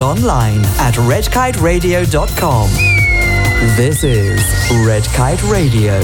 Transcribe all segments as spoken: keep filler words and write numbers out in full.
online at red kite radio dot com. This is Red Kite Radio.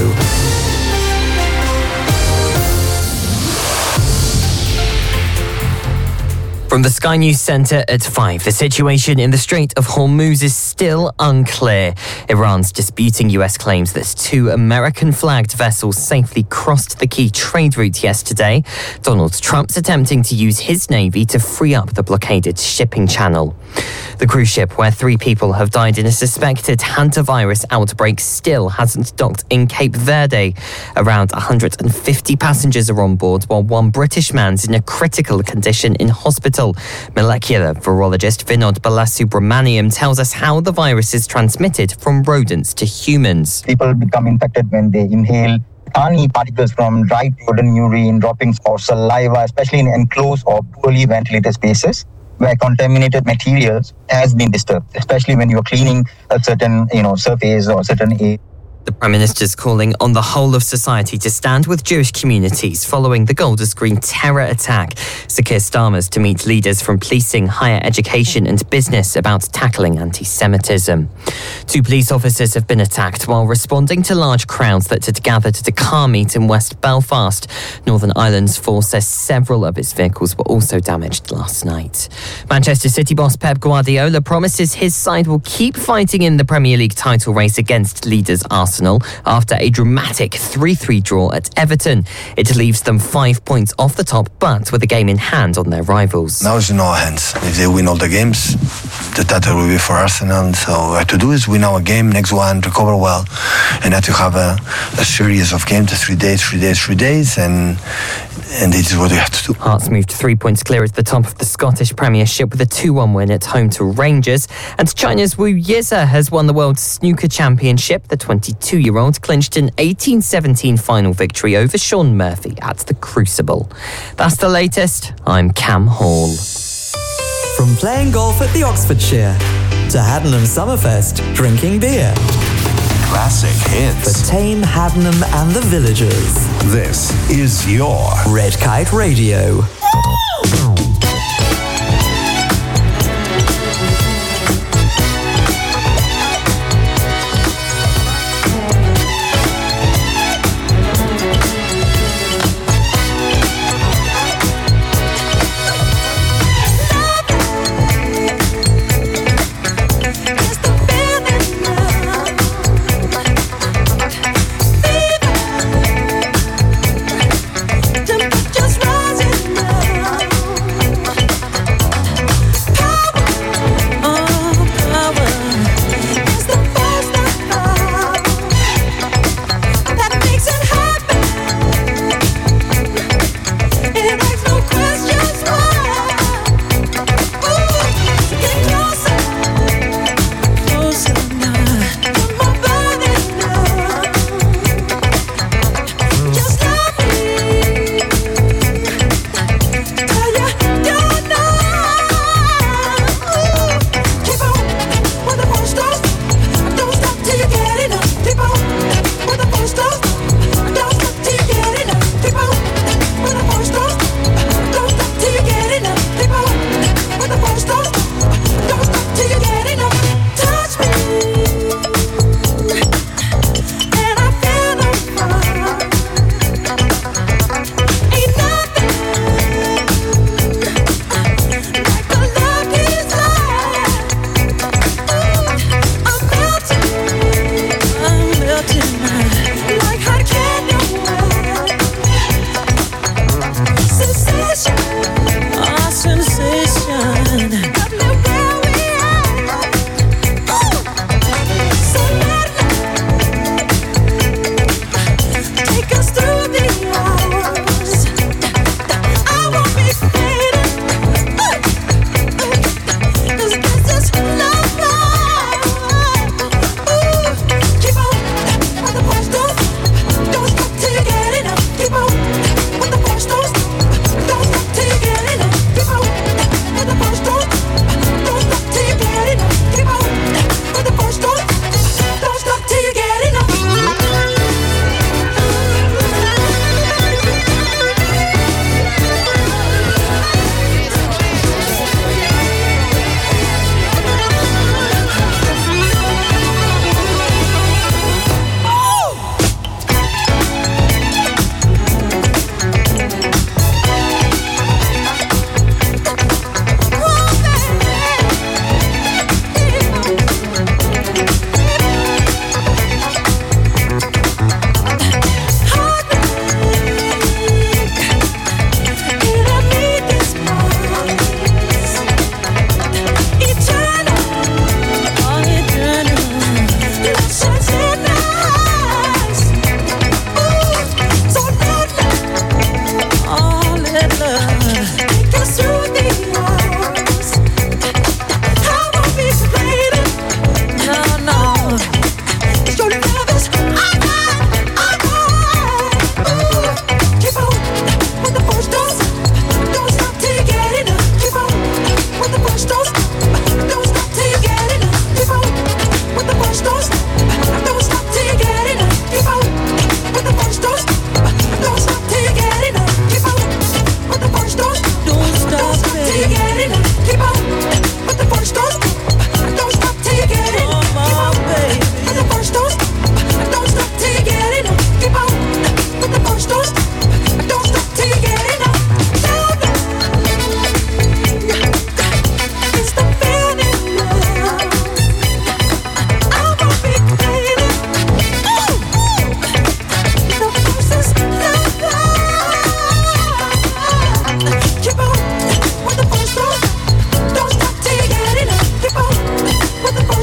From the Sky News Centre at five, the situation in the Strait of Hormuz is still unclear. Iran's disputing U S claims that two American-flagged vessels safely crossed the key trade route yesterday. Donald Trump's attempting to use his navy to free up the blockaded shipping channel. The cruise ship, where three people have died in a suspected hantavirus outbreak, still hasn't docked in Cape Verde. Around one hundred fifty passengers are on board, while one British man's in a critical condition in hospital. Molecular virologist Vinod Balasubramaniam tells us how the virus is transmitted from rodents to humans. People become infected when they inhale tiny particles from dried rodent urine, droppings or saliva, especially in enclosed or poorly ventilated spaces where contaminated materials has been disturbed, especially when you're cleaning a certain, you know, surface or certain area. The Prime Minister's calling on the whole of society to stand with Jewish communities following the Golders Green terror attack. Sir Keir Starmer's to meet leaders from policing, higher education and business about tackling anti-Semitism. Two police officers have been attacked while responding to large crowds that had gathered at a car meet in West Belfast. Northern Ireland's force says several of its vehicles were also damaged last night. Manchester City boss Pep Guardiola promises his side will keep fighting in the Premier League title race against leaders Arsenal after a dramatic three three draw at Everton. It leaves them five points off the top, but with a game in hand on their rivals. Now it's in our hands. If they win all the games, the title will be for Arsenal. So what we have to do is win our game, next one, recover well, and have to have a, a series of games, three days, three days, three days, and and this is what we have to do. Hearts moved three points clear at the top of the Scottish Premiership with a two one win at home to Rangers. And China's Wu Yize has won the World Snooker Championship. The twenty-two-year-old clinched an eighteen seventeen final victory over Shaun Murphy at the Crucible. That's the latest. I'm Cam Hall. From playing golf at the Oxfordshire to Haddenham Summerfest, drinking beer. Classic hits. For tame Haddenham and the villagers. This is your Red Kite Radio. Just rising up.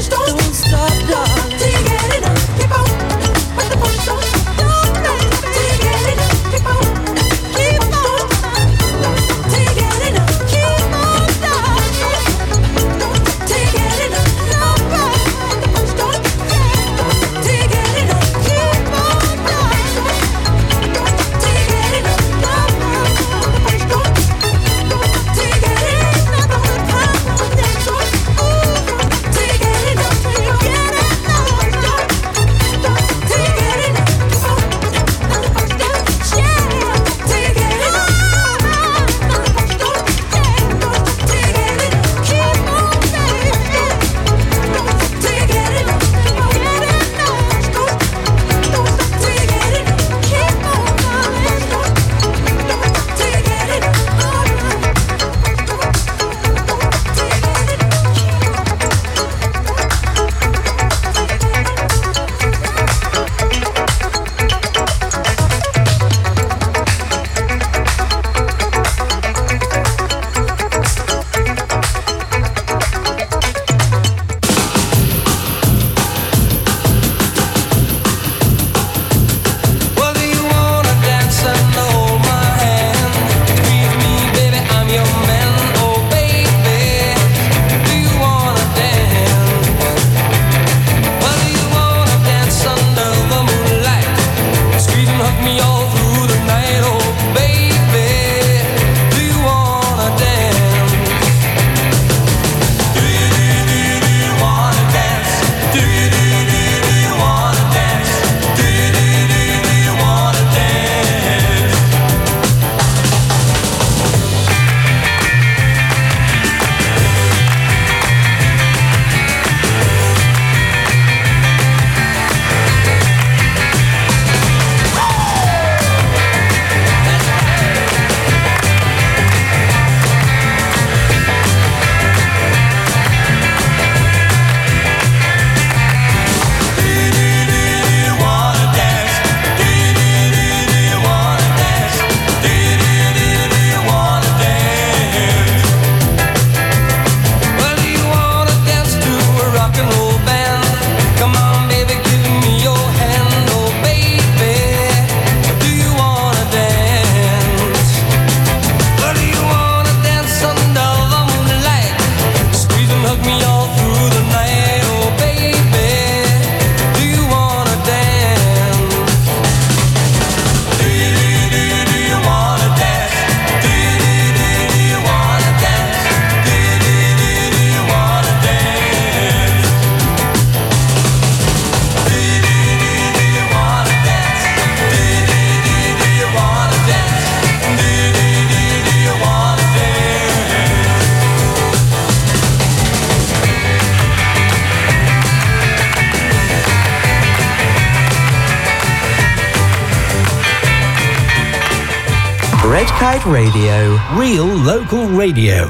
Red Kite Radio. Real local radio.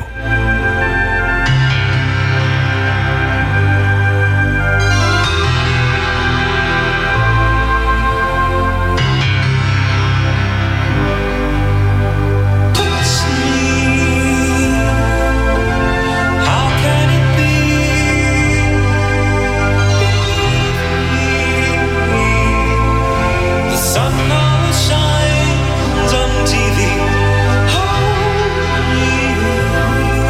T V. Oh,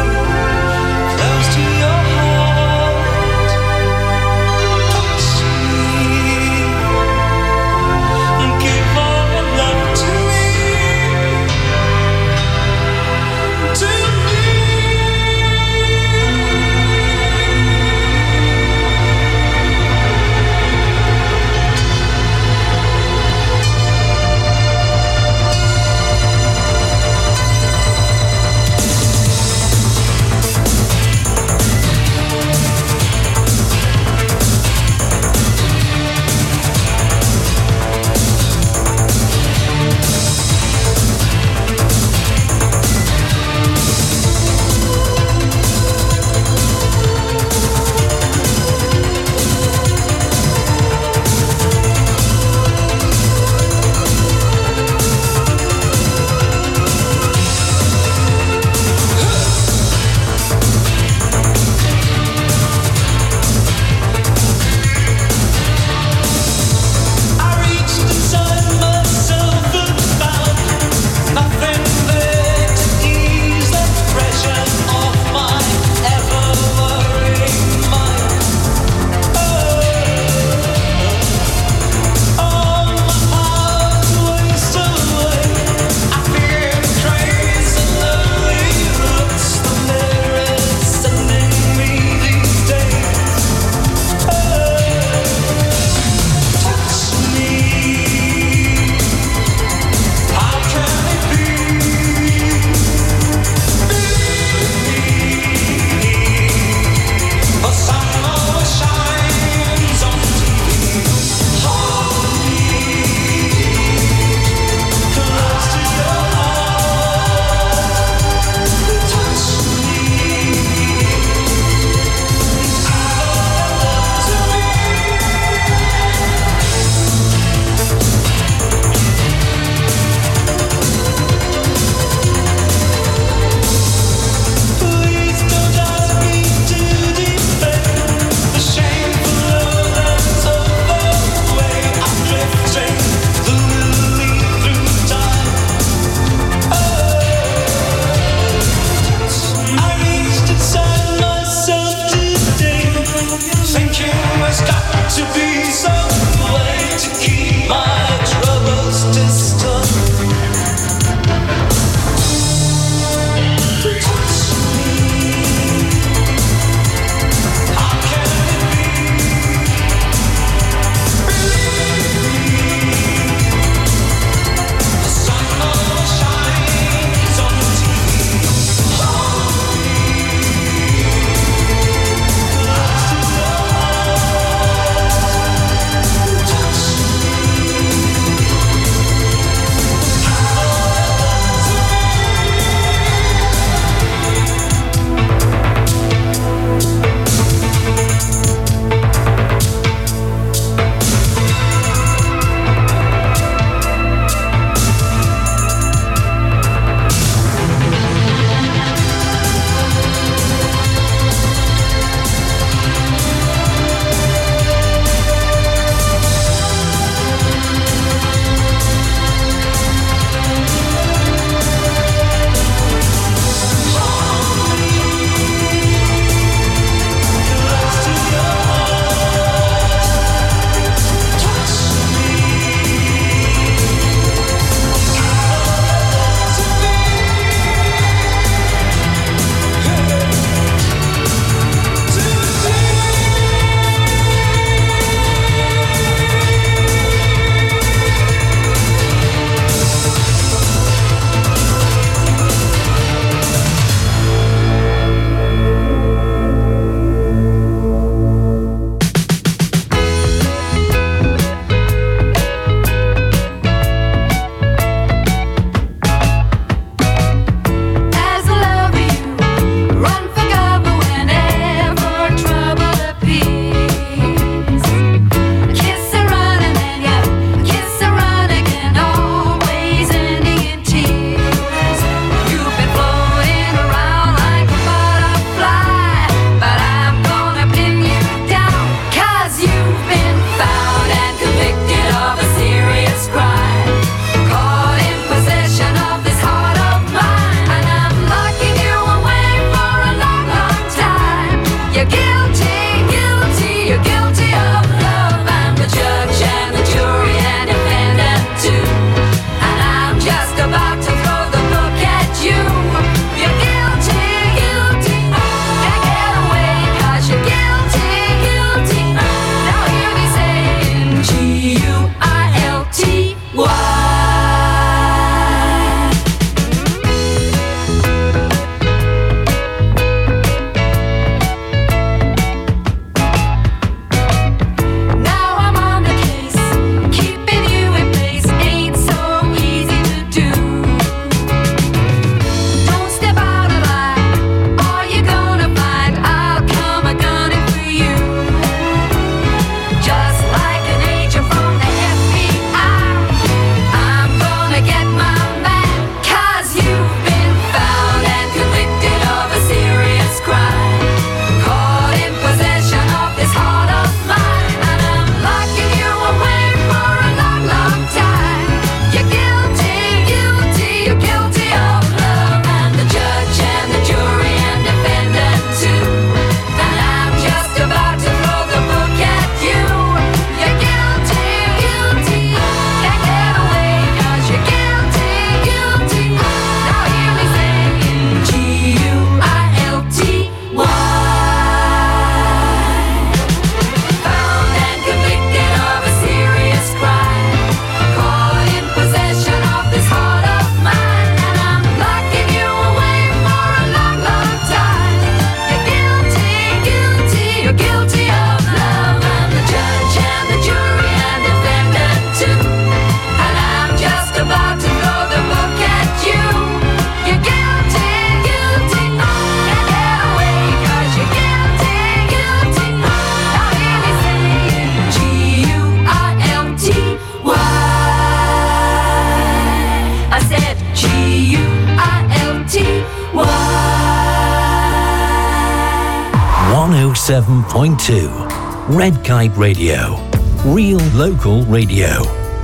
seven point two. Red Kite Radio. Real local radio.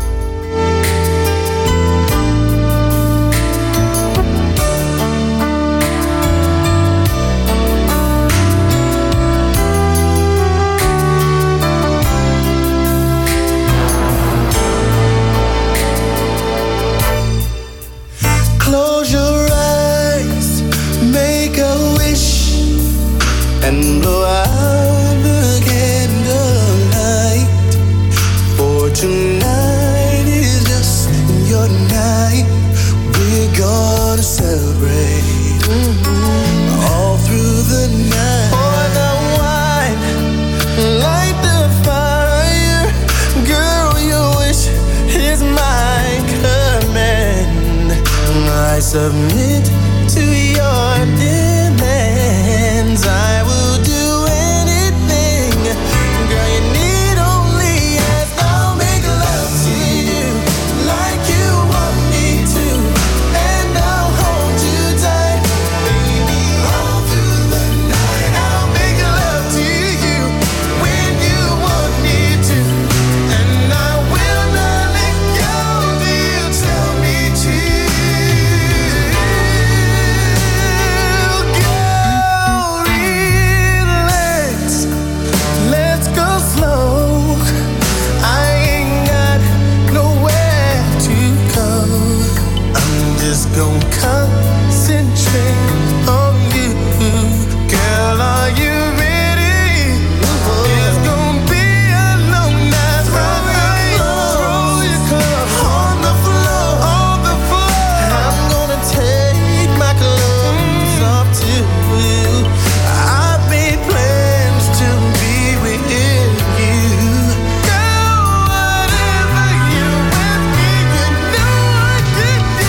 Submit to your demands. I will do anything. Girl, you need only ask. I'll make love to you like you want me to, and I'll hold you tight, baby, all through the night. I'll make love to you when you want me to, and I will not let go till you tell me to. Don't concentrate on you, girl. Are you ready? It's gonna be a long night. Throw your clothes on the floor, on the floor. I'm gonna take my clothes off too. I've made plans to be with you. Girl, whatever you ask me, you know I can do.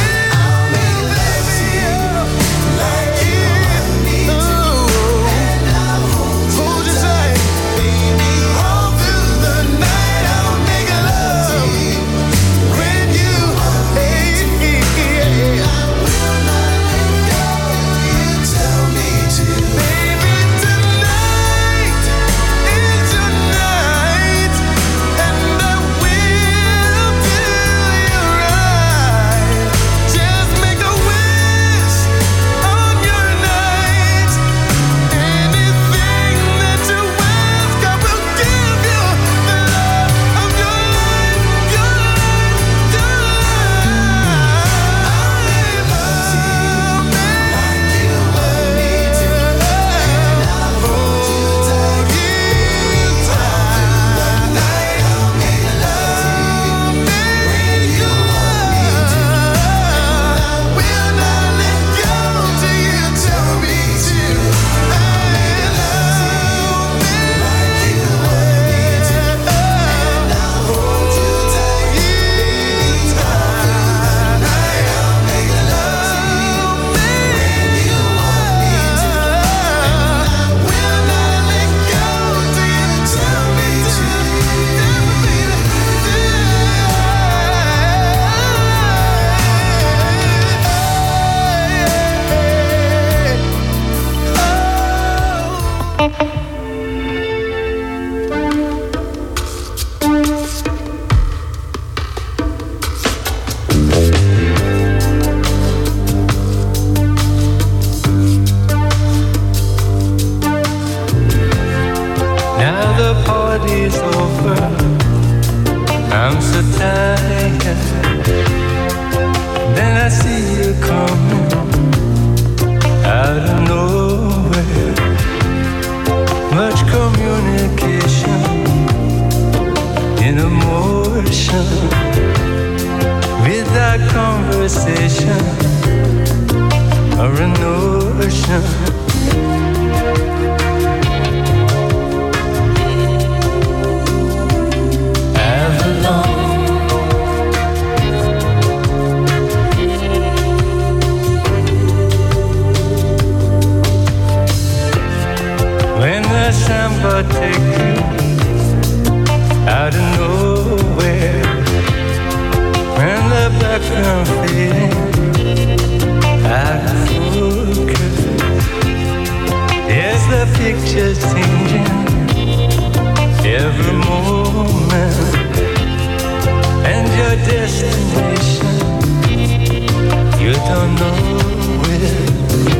Yes, the picture's changing every moment, and your destination, you don't know it.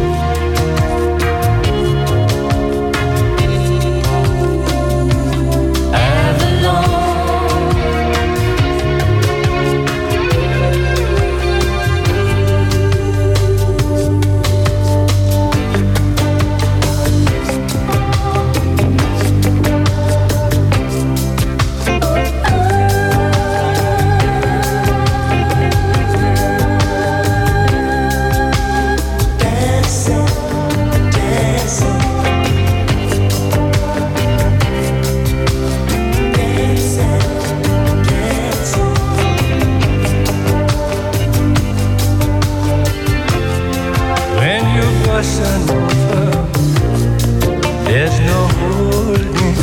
There's no holding.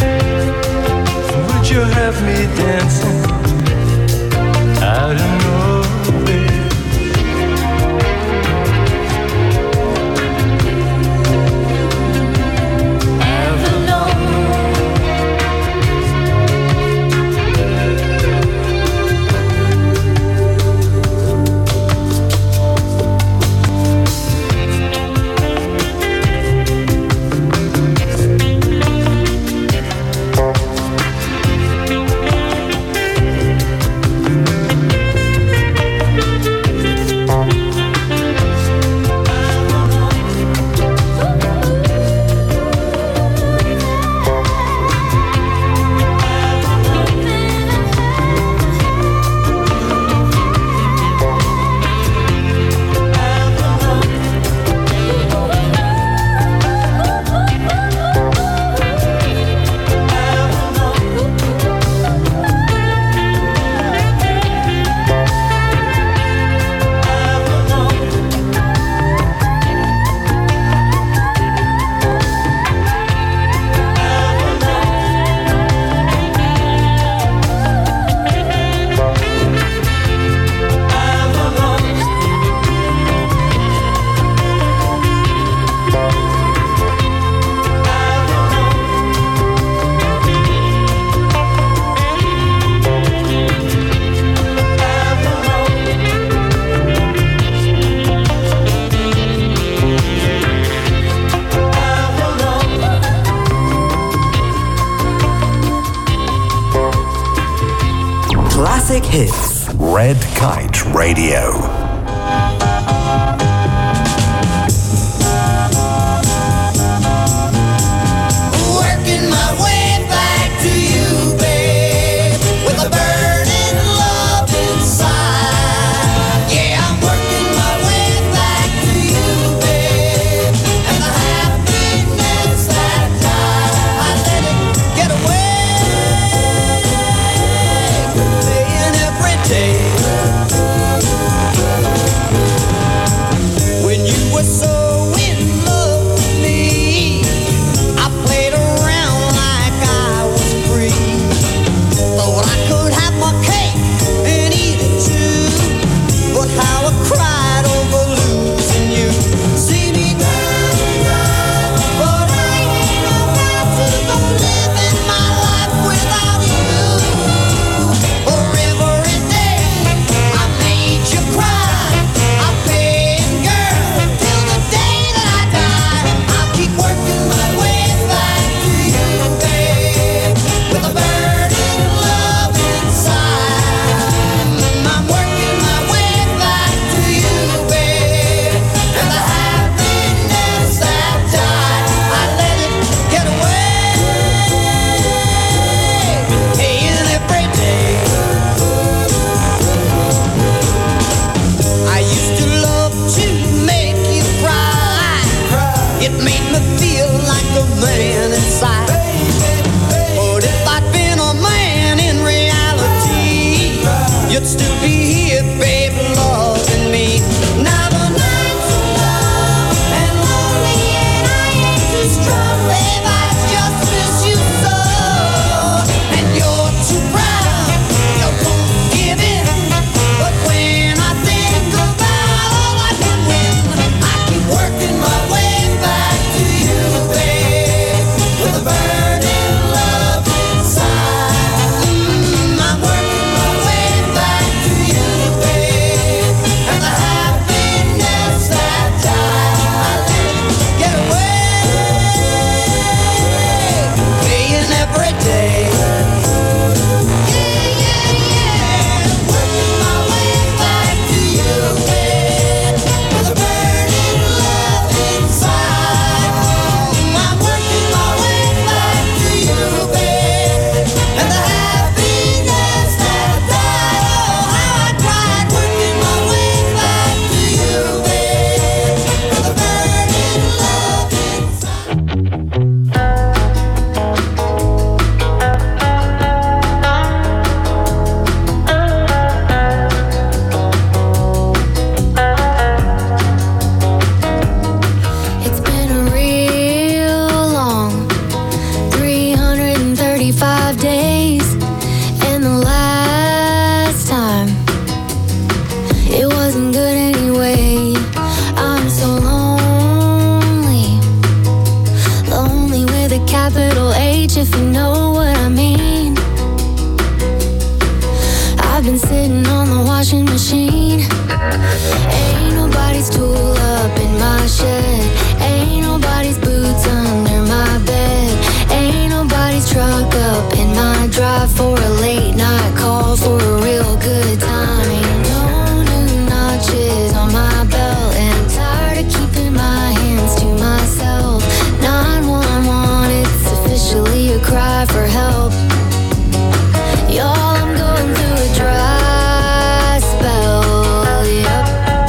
Would you have me dancing out of nowhere? Classic hits. Red Kite Radio. Working my way back to you, babe, with a burning love inside. Yeah, I'm working my way back to you, babe, and the happiness that I let it get away, playing every day. forty-five days. And the last time, it wasn't good anyway. I'm so lonely, lonely with a capital H, if you know what I mean. I've been sitting on the washing machine. Ain't nobody's tool up in my shed. Ain't nobody's boots under my bed. Ain't nobody's truck up in my drive for a late night call for a real good time. Ain't no new notches on my belt, and I'm tired of keeping my hands to myself. nine one one, it's officially a cry for help. Y'all, I'm going through a dry spell, yep.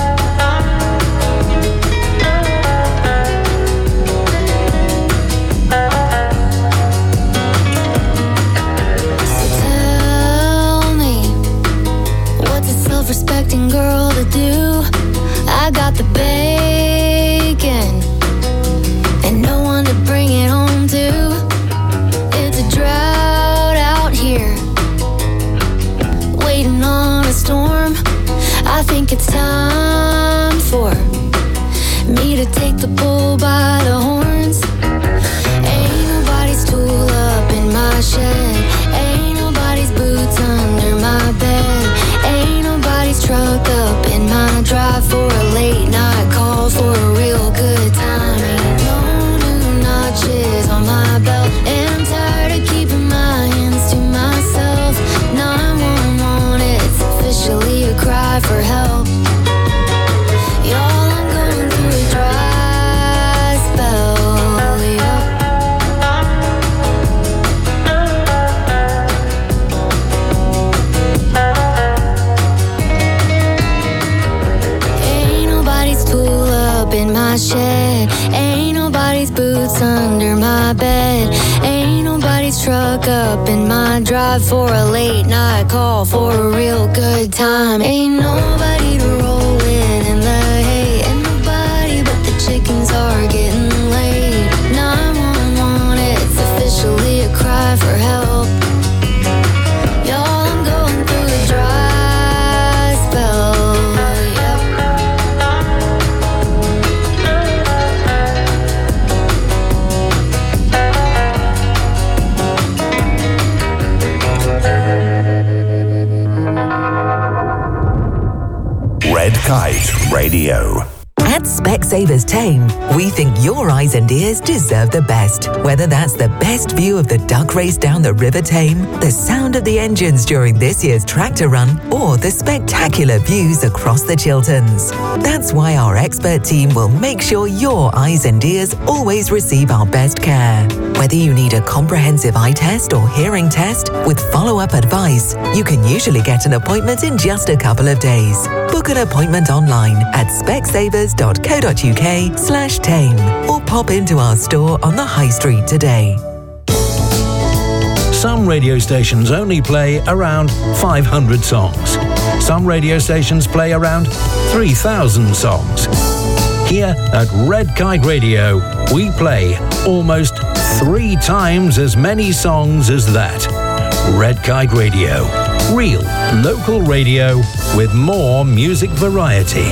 So tell me, what's a self-respecting girl to do? I got the bacon and no one to bring it home to. It's a drought out here, waiting on a storm. I think it's time for me to take the bull by the horns. Ain't nobody's tool up in my shed. Ain't nobody's boots under my bed. Ain't nobody's truck up in my drive for a late night call for a real good time. Ain't no new notches on my belt, and I'm tired of keeping my hands to myself. nine one one, it's officially a cry for help. Y'all, I'm going through a dry spell, yep. Ain't nobody's tool up in my shed. Ain't nobody's boots under my bed. Ain't nobody's truck up in my drive for a late night call for a real good time. Ain't nobody to roll with in the hay. Ain't nobody but the chickens are getting laid. nine one one, it's officially a cry for help. Y'all, I'm going through a dry spell, yep. Red Kite Radio. At Specsavers Tame, we think your eyes and ears deserve the best. Whether that's the best view of the duck race down the River Tame, the sound of the engines during this year's tractor run, or the spectacular views across the Chilterns. That's why our expert team will make sure your eyes and ears always receive our best care. Whether you need a comprehensive eye test or hearing test with follow-up advice, you can usually get an appointment in just a couple of days. Book an appointment online at specsavers.co.uk slash tame or pop into our store on the High Street today. Some radio stations only play around five hundred songs. Some radio stations play around three thousand songs. Here at Red Kite Radio, we play almost three times as many songs as that. Red Kite Radio. Real local radio with more music variety.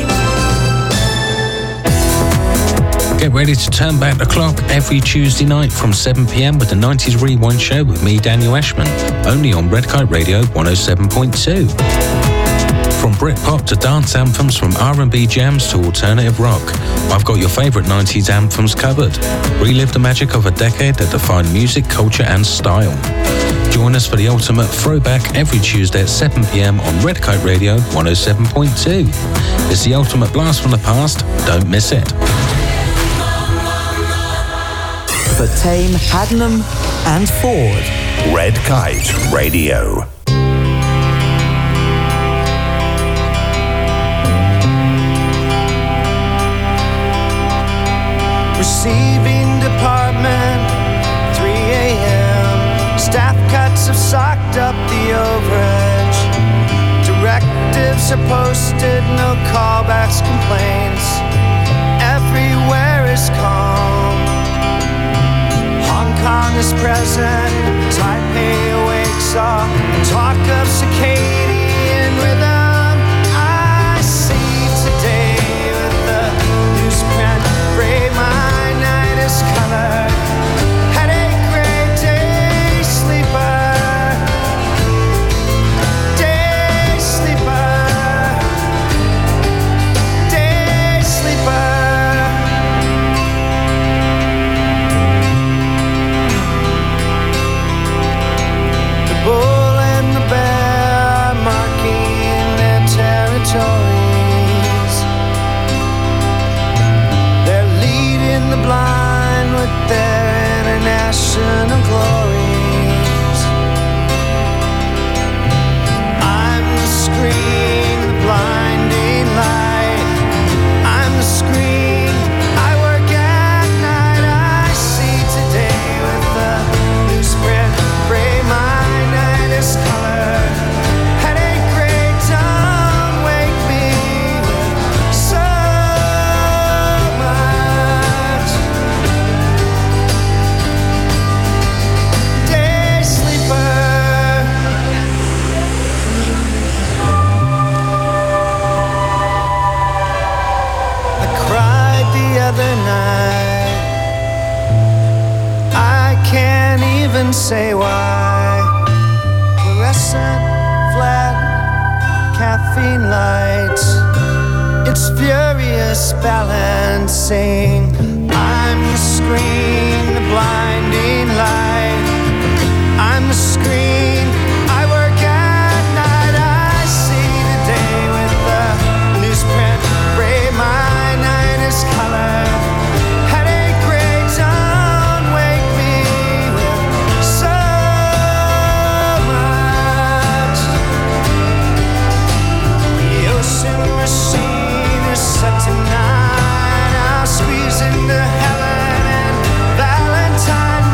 Get ready to turn back the clock every Tuesday night from seven p.m. with the nineties Rewind Show with me, Daniel Ashman, only on Red Kite Radio one oh seven point two. From Britpop to dance anthems, from R and B jams to alternative rock, I've got your favourite nineties anthems covered. Relive the magic of a decade that defined music, culture and style. Join us for the ultimate throwback every Tuesday at seven p.m. on Red Kite Radio one oh seven point two. It's the ultimate blast from the past. Don't miss it. For Tame, Haddenham and Ford. Red Kite Radio. Receiving department, three a.m. Staff cuts have socked up the overage. Directives are posted, no callbacks, complaints. Everywhere is calm. Hong Kong is present, Taipei wakes up, talk of circadian rhythm. I see today with the newsprint, gray my night is color. Headache, gray day sleeper, day sleeper, day sleeper. The bull and the bear marking their territories. They're leading the blind with their international glories. I'm the screen, the blinding light. I'm the screen, I work at night. I see today with the newsprint, gray my night is color. Headache, gray, don't wake me with so much. Day sleeper. I cried the other night. I can't even say why. Fluorescent, flat, caffeine lights. It's furious balancing. I'm the screen, the blinding light. I'm the screen, I work at night. I see the day with the newsprint, gray my night is color. Headache, gray, don't wake me with so much. The ocean machine is set tonight. I'll squeeze into Helen and Valentine.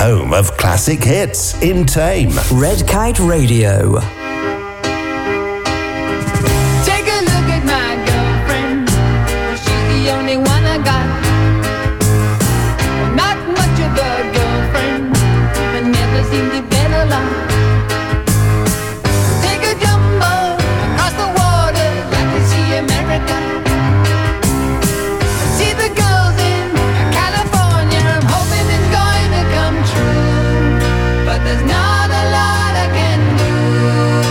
home of classic hits in Tame. Red Kite Radio. Take a look at my girlfriend. She's the only one I got. Not much of a girlfriend, but never seemed to get along. Take a jumbo across the water, like to see America. See the girls in California. I'm hoping it's going to come true, but there's not a lot I can do.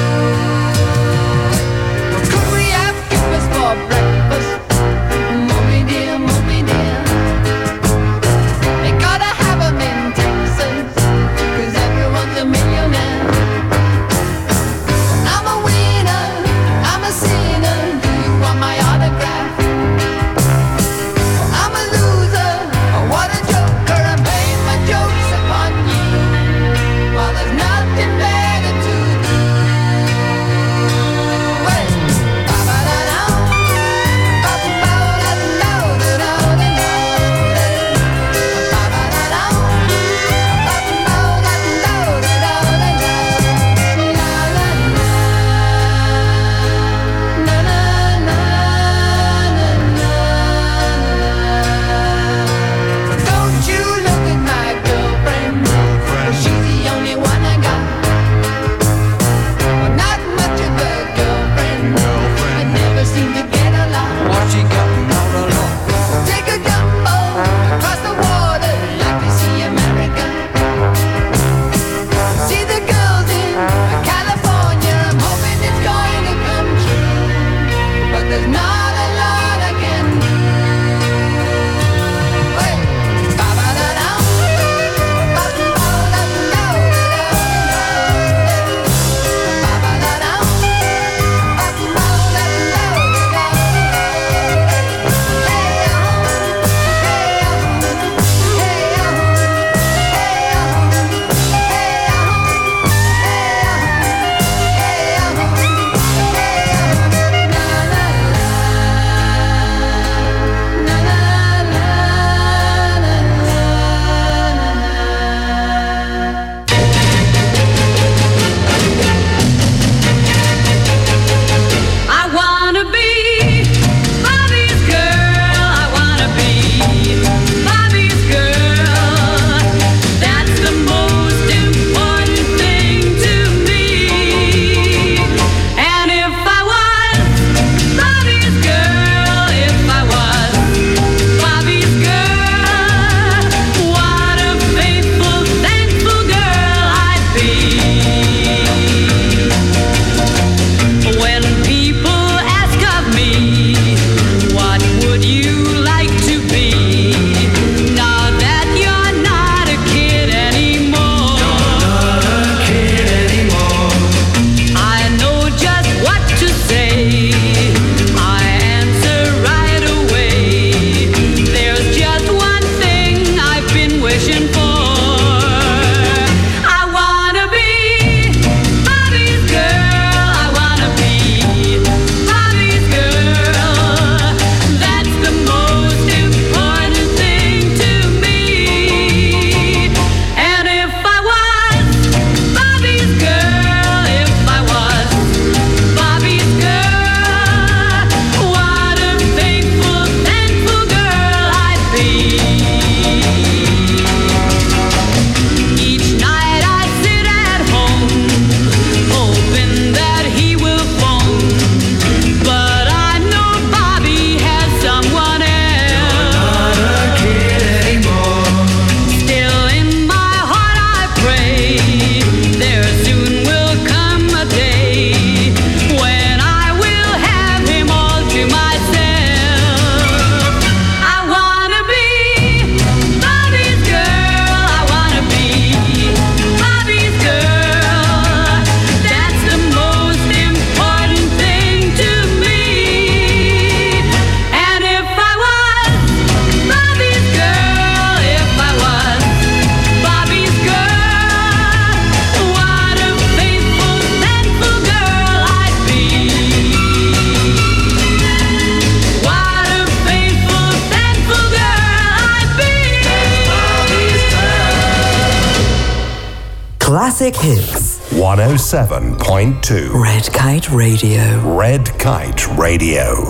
Classic Hits. one oh seven point two. Red Kite Radio. Red Kite Radio.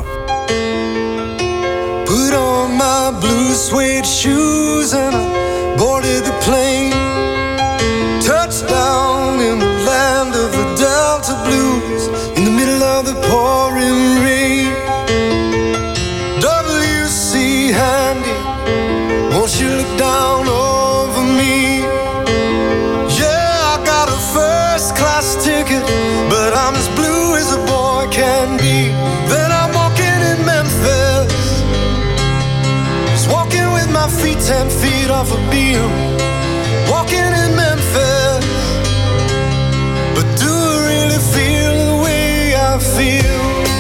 Put on my blue suede shoes and I boarded the plane. Touchdown in the land of the Delta Blues, in the middle of the pouring rain. W C Handy, won't you look down over me? Yeah, I got a first class ticket, but I'm as blue as a boy can be. Then I'm walking in Memphis, just walking with my feet ten feet off a beam. Walking in Memphis, but do I really feel the way I feel?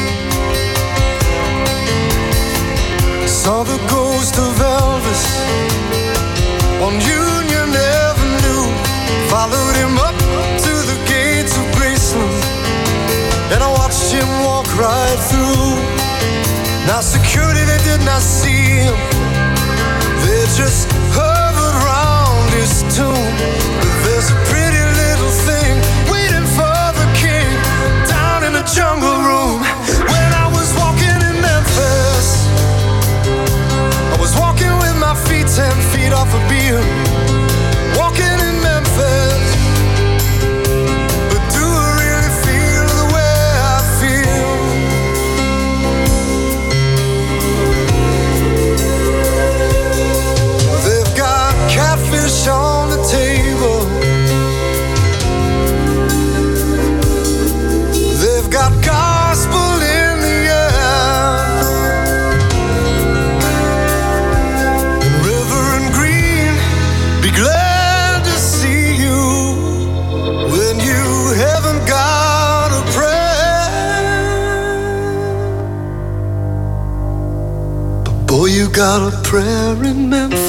Saw the ghost of Elvis on Union Avenue. Followed him up to the gates of Graceland, and I watched him walk right through. Now security, they did not see him, they just hovered round his tomb. But there's a pretty little thing waiting for the king down in the jungle room. When I was walking in Memphis, I was walking with my feet ten feet off a beam. Walking in Memphis, but do I really feel the way I feel? They've got catfish on the table, they've got gospel in the air. Reverend Green, be glad to see you when you haven't got a prayer. But boy, you got a prayer in Memphis.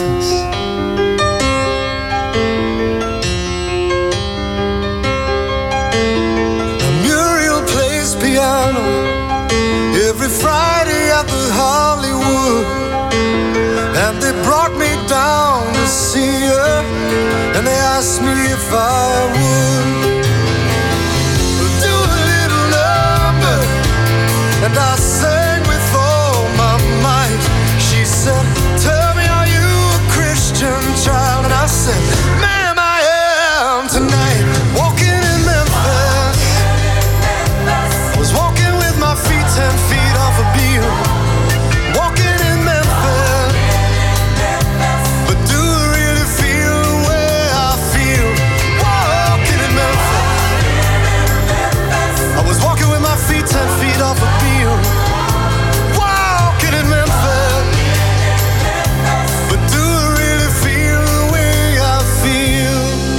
Muriel plays piano every Friday at the Hollywood, and they brought me down to see her, and they asked me if I would do a little number, and I sang with all my might. She said, tell me, are you a Christian child? And I said, ma'am, I am tonight. Walking in Memphis, I was walking with my feet ten feet off a beam. Walking in Memphis, but do I really feel the way I feel? Walking in Memphis, I was walking with my feet ten feet off a beam. Walking in Memphis, but do I really feel the way I feel?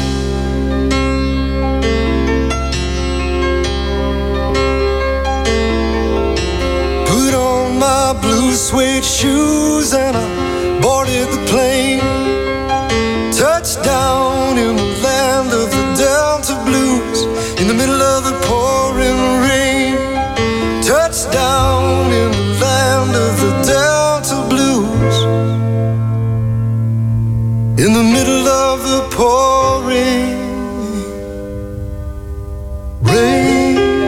Put on my blue suede shoes and I boarded the plane. Touchdown in the land of the Delta Blues, in the middle of the pouring rain. Touchdown in the land of the Delta Blues, in the middle of the pouring rain.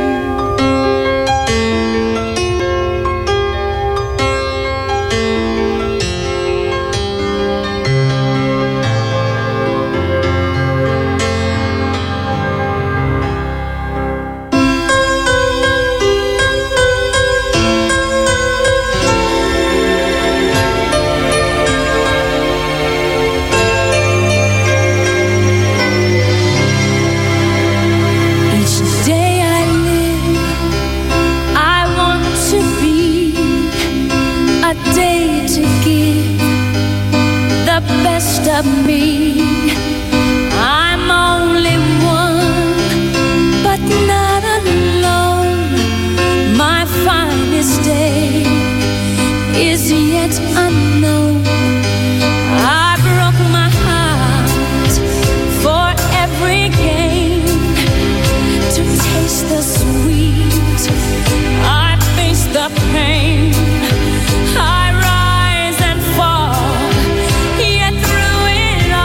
Of me, I'm only one, but not alone. My finest day is yet unknown. I broke my heart for every gain, to taste the sweet. I face the pain. I rise and fall, yet through it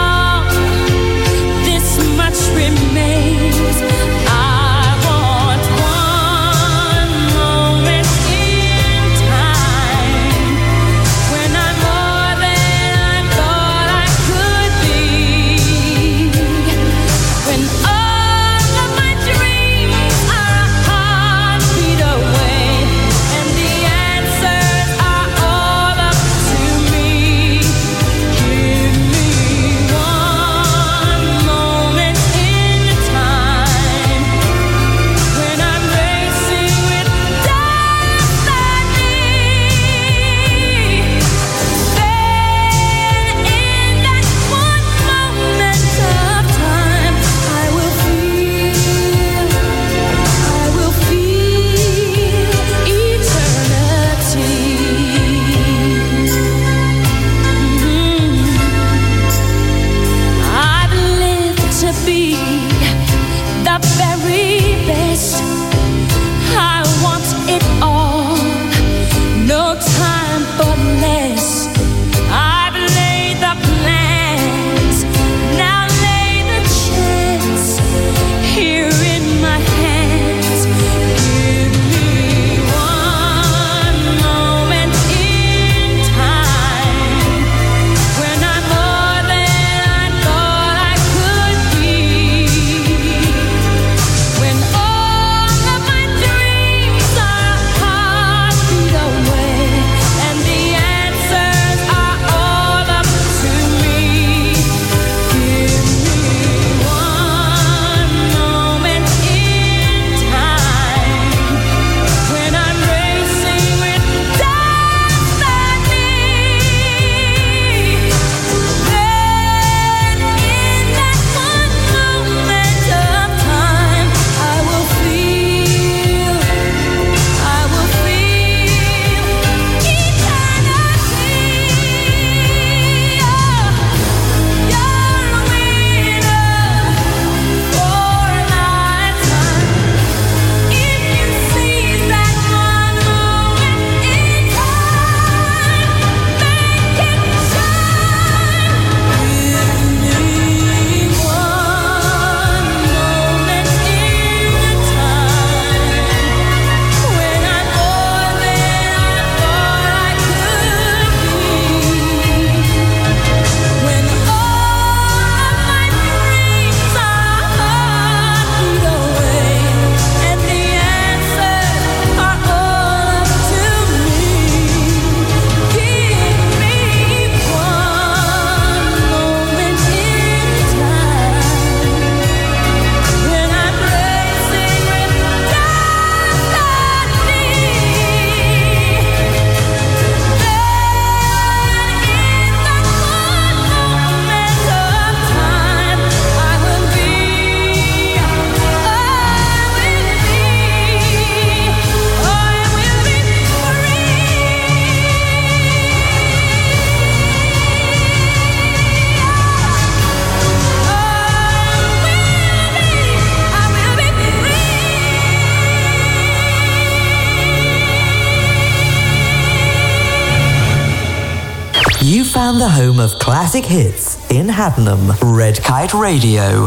found the home of classic hits in Haddenham. Red Kite Radio.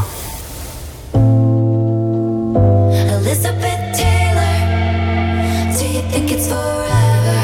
Elizabeth Taylor, do you think it's forever?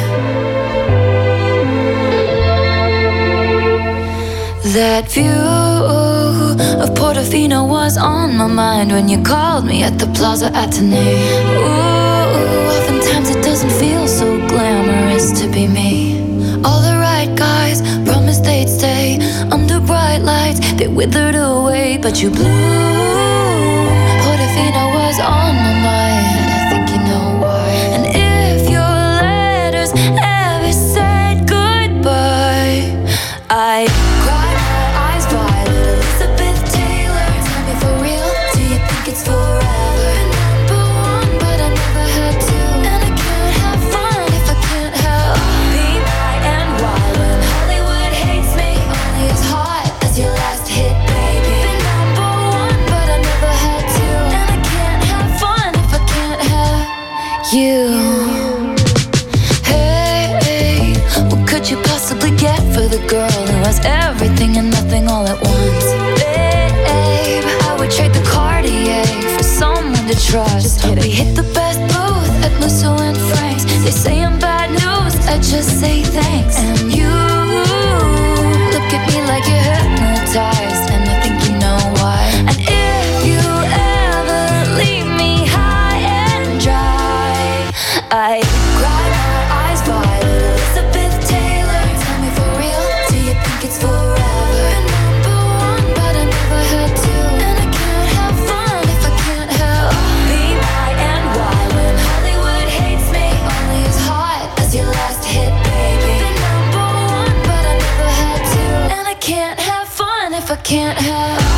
That view of Portofino was on my mind when you called me at the Plaza Athénée. Ooh, oftentimes it doesn't feel so glamorous to be me. All the right guys promised they'd stay under bright lights. They withered away, but you blew. Portofino was on my mind. I think you know why. And if your letters ever said goodbye, I cried my eyes violet. Elizabeth Taylor, tell me for real, do you think it's forever? Number one, but I never had to. And I can't have fun if I can't help being high and wild when Hollywood hates me. Only as hot as your last hit, baby. Been number one, but I never had to. And I can't have fun if I can't have you. Hey, what could you possibly get for the girl who has everything and nothing all at once? Babe, I would trade the Cartier for someone to trust. We hit the best booth at Musso and Frank's. They say I'm bad news, I just say thanks. And you look at me like you're hypnotized, and I think you know why. And if you ever leave me high and dry, I cry my eyes violet. Elizabeth Taylor, tell me for real, do you think it's forever? Number one, but I never had to. And I can't have fun if I can't help being high and wild when Hollywood hates me. Only as hot as your last hit, baby. Been number one, but I never had to. And I can't have fun if I can't have you.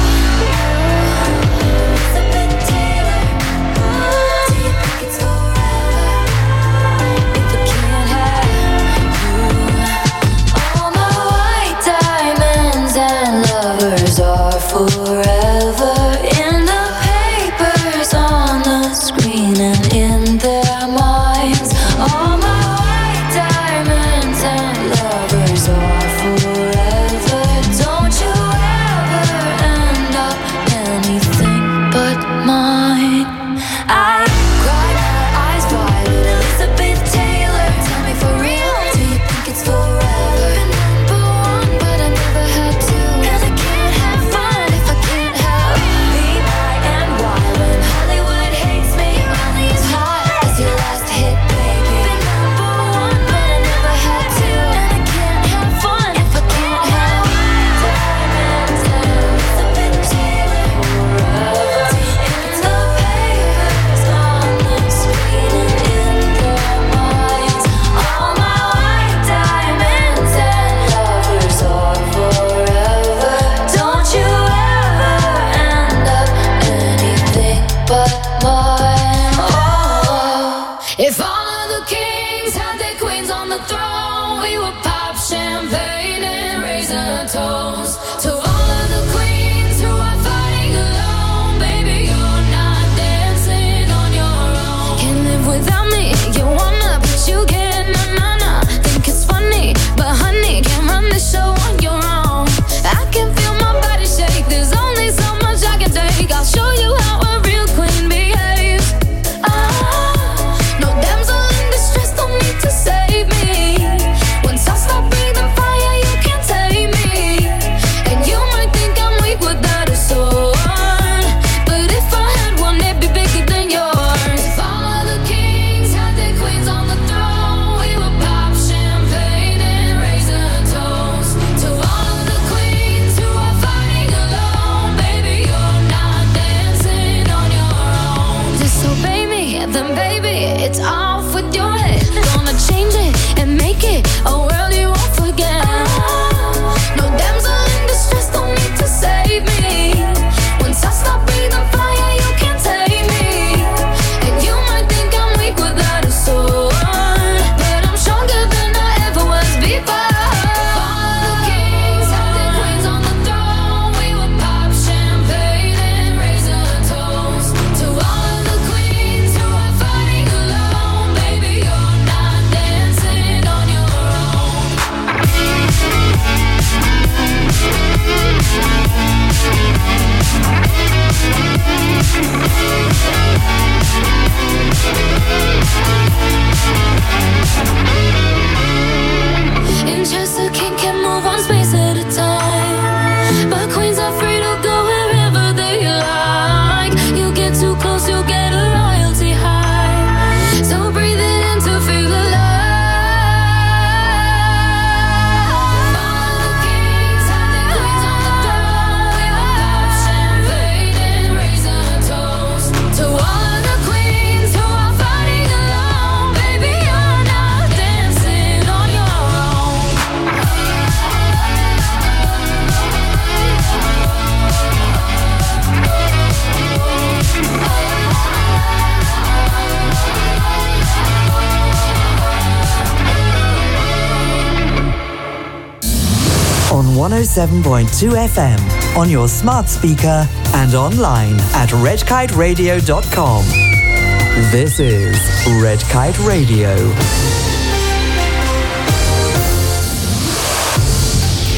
Elizabeth Taylor, do you think it's forever? If I can't have you. All my white diamonds and lovers are forever in the papers, on the screen, and in their minds. All my white diamonds and lovers are forever. Don't you ever end up anything but mine. I cry my eyes violet. Elizabeth Taylor, tell me for real, do you think it's forever? Number one, but I never had to. And I can't have fun if I can't help being high and wild when Hollywood hates me. Only as hot as your last hit, baby. Been number one, but I never had to. And I can't have fun if I can't have diamonds and Elizabeth Taylor forever. In the papers, on the screen, and in their minds. All my white diamonds and lovers are forever. Don't you ever end up anything but mine. Oh, if all of the kings had their queens on the throne, we would pop champagne and raise a toast to all of the queens who are fighting alone. Baby, you're not dancing on your own. Can't live without me. You wanna, but you can't. Na na na. Think it's funny, but honey, can't run the show on your own. I can feel my body shake. There's only so much I can take. I'll show you how a real queen behaves. Ah, no damsel in distress, don't need to save me. Once I stop breathing fire, you can't take me. And you might think I'm weak without a sword, but if I had one, it'd be bigger than yours. If all of the kings had their queens on the throne, we would pop champagne and raise a toast to all of the queens who are fighting alone. Baby, you're not dancing on your own. Disobey me, then baby, it's off with your head. Gonna change it and make it a world you won't forget. No damsel in distress, don't need to save me. Once I stop breathing fire, you can't take me. And you might think I'm weak without a sword, but I'm stronger than I ever was before. If all of the kings had their queens on the throne, we would pop champagne and raise a toast to all of the queens who are fighting alone. Baby, you're not dancing on your own. one oh seven point two F M on your smart speaker and online at red kite radio dot com. This is Red Kite Radio.